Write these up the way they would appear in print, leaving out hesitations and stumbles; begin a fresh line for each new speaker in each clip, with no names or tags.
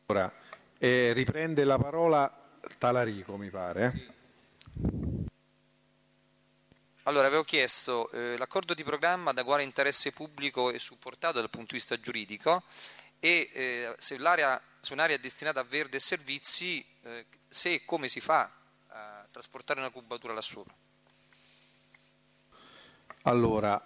Ora, riprende la parola Talarico, mi pare.
Allora, avevo chiesto l'accordo di programma da quale interesse pubblico è supportato dal punto di vista giuridico e se un'area è destinata a verde e servizi, se e come si fa a trasportare una cubatura là sopra.
Allora,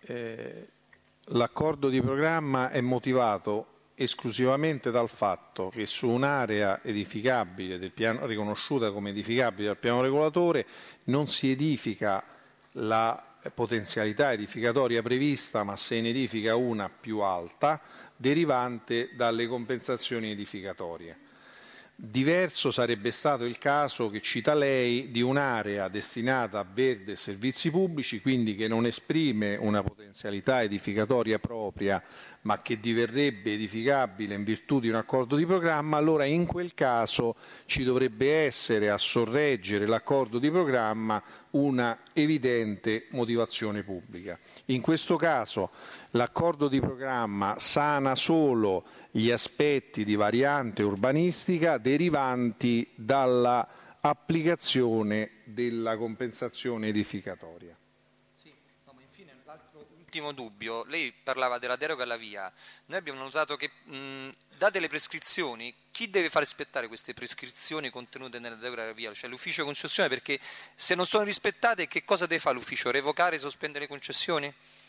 l'accordo di programma è motivato esclusivamente dal fatto che su un'area edificabile del piano, riconosciuta come edificabile dal piano regolatore, non si edifica la potenzialità edificatoria prevista, ma se ne edifica una più alta derivante dalle compensazioni edificatorie. Diverso sarebbe stato il caso che cita lei di un'area destinata a verde e servizi pubblici, quindi che non esprime una potenzialità edificatoria propria, ma che diverrebbe edificabile in virtù di un accordo di programma. Allora in quel caso ci dovrebbe essere a sorreggere l'accordo di programma una evidente motivazione pubblica. In questo caso l'accordo di programma sana solo gli aspetti di variante urbanistica derivanti dalla applicazione della compensazione edificatoria.
Sì, no, ma infine l'altro ultimo dubbio, lei parlava della deroga alla via, noi abbiamo notato che date le prescrizioni, chi deve far rispettare queste prescrizioni contenute nella deroga alla via? Cioè l'ufficio concessione, perché se non sono rispettate che cosa deve fare l'ufficio? Revocare e sospendere le concessioni?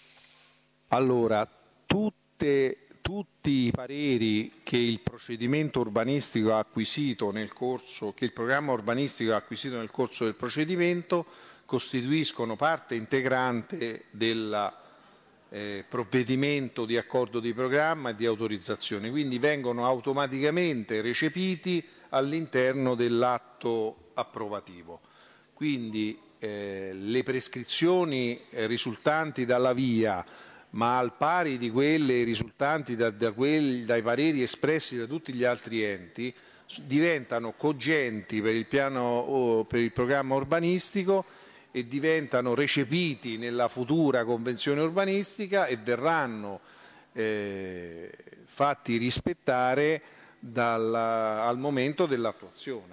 Allora, tutti i pareri che il procedimento urbanistico ha acquisito nel corso, che il programma urbanistico ha acquisito nel corso del procedimento, costituiscono parte integrante del provvedimento di accordo di programma e di autorizzazione, quindi vengono automaticamente recepiti all'interno dell'atto approvativo. Quindi le prescrizioni risultanti dalla via, ma al pari di quelle risultanti dai pareri espressi da tutti gli altri enti, diventano cogenti per il programma urbanistico e diventano recepiti nella futura convenzione urbanistica e verranno fatti rispettare al momento dell'attuazione.